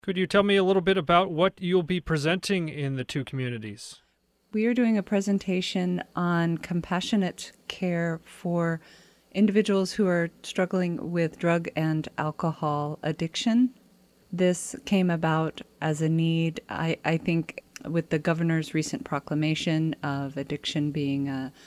Could you tell me a little bit about what you'll be presenting in the two communities? We are doing a presentation on compassionate care for individuals who are struggling with drug and alcohol addiction. This came about as a need, I think, with the governor's recent proclamation of addiction being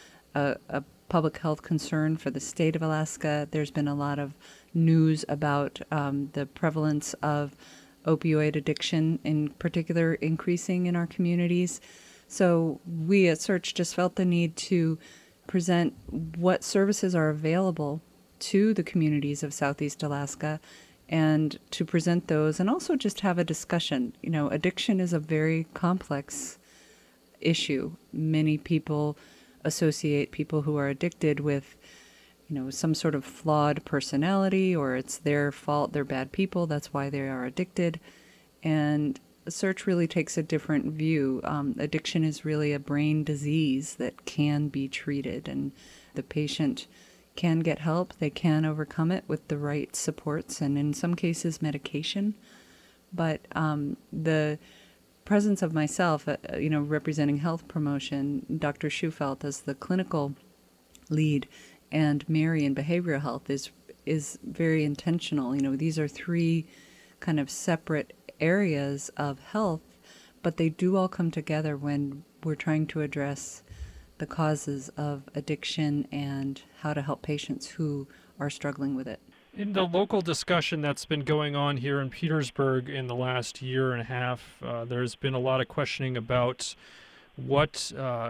a public health concern for the state of Alaska. There's been a lot of news about the prevalence of opioid addiction, in particular, increasing in our communities. So we at Search just felt the need to present what services are available to the communities of Southeast Alaska and to present those and also just have a discussion. You know, addiction is a very complex issue. Many people associate people who are addicted with, you know, some sort of flawed personality, or it's their fault, they're bad people, that's why they are addicted. And Search really takes a different view. Addiction is really a brain disease that can be treated, and the patient can get help. They can overcome it with the right supports and in some cases medication. But the presence of myself, representing health promotion, Dr. Schufelt as the clinical lead, and Mary in behavioral health is very intentional. You know, these are three kind of separate areas of health, but they do all come together when we're trying to address the causes of addiction and how to help patients who are struggling with it. In the local discussion that's been going on here in Petersburg in the last year and a half, there's been a lot of questioning about what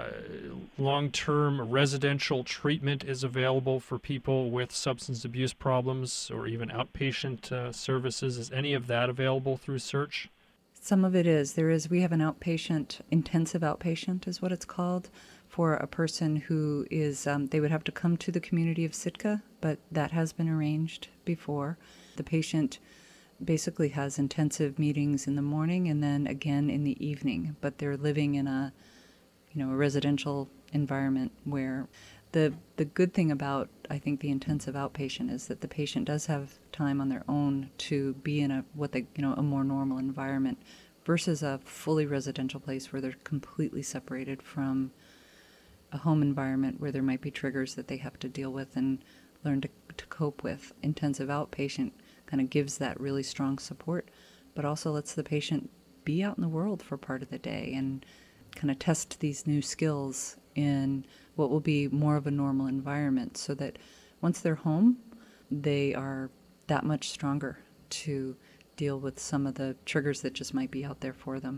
long-term residential treatment is available for people with substance abuse problems or even outpatient services. Is any of that available through Search? Some of it is. We have an outpatient, intensive outpatient is what it's called, for a person who is, they would have to come to the community of Sitka, but that has been arranged before. The patient basically has intensive meetings in the morning and then again in the evening, but they're living in a residential environment where the good thing about, I think, the intensive outpatient is that the patient does have time on their own to be in a more normal environment versus a fully residential place where they're completely separated from a home environment where there might be triggers that they have to deal with and learn to cope with. Intensive outpatient kind of gives that really strong support, but also lets the patient be out in the world for part of the day and kind of test these new skills in what will be more of a normal environment so that once they're home, they are that much stronger to deal with some of the triggers that just might be out there for them.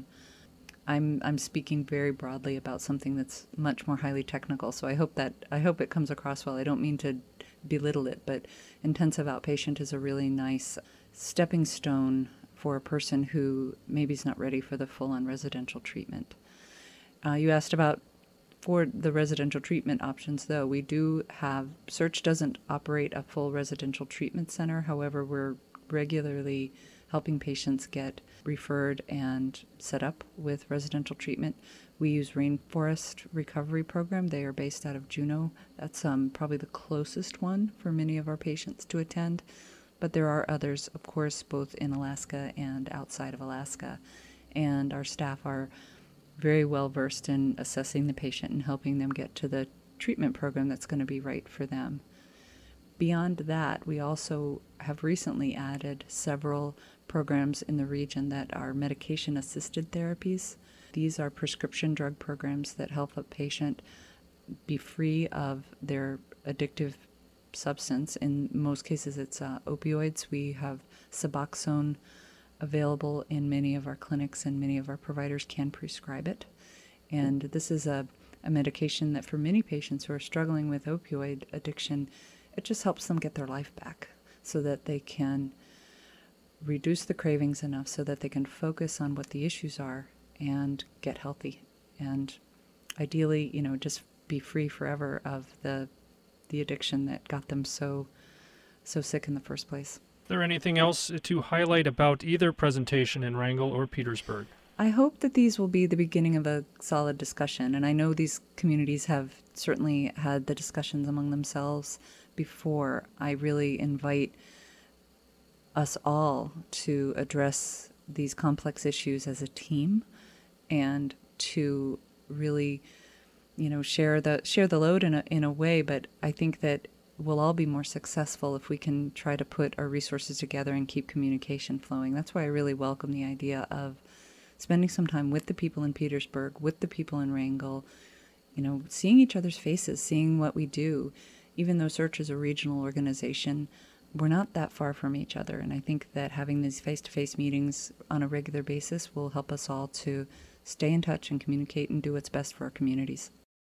I'm speaking very broadly about something that's much more highly technical, so I hope it comes across well. I don't mean to belittle it, but intensive outpatient is a really nice stepping stone for a person who maybe is not ready for the full-on residential treatment. You asked about for the residential treatment options, though. We do have, Search doesn't operate a full residential treatment center. However, we're regularly helping patients get referred and set up with residential treatment. We use Rainforest Recovery Program. They are based out of Juneau. That's probably the closest one for many of our patients to attend. But there are others, of course, both in Alaska and outside of Alaska. And our staff are very well versed in assessing the patient and helping them get to the treatment program that's going to be right for them. Beyond that, we also have recently added several programs in the region that are medication-assisted therapies. These are prescription drug programs that help a patient be free of their addictive substance. In most cases, it's opioids. We have Suboxone available in many of our clinics, and many of our providers can prescribe it. And this is a medication that for many patients who are struggling with opioid addiction, it just helps them get their life back so that they can reduce the cravings enough so that they can focus on what the issues are and get healthy. And ideally, just be free forever of the addiction that got them so sick in the first place. Is there anything else to highlight about either presentation in Wrangell or Petersburg? I hope that these will be the beginning of a solid discussion, and I know these communities have certainly had the discussions among themselves before. I really invite us all to address these complex issues as a team, and to really, share the load in a way. But I think that we'll all be more successful if we can try to put our resources together and keep communication flowing. That's why I really welcome the idea of spending some time with the people in Petersburg, with the people in Wrangell, seeing each other's faces, seeing what we do. Even though Search is a regional organization, we're not that far from each other. And I think that having these face-to-face meetings on a regular basis will help us all to stay in touch and communicate and do what's best for our communities.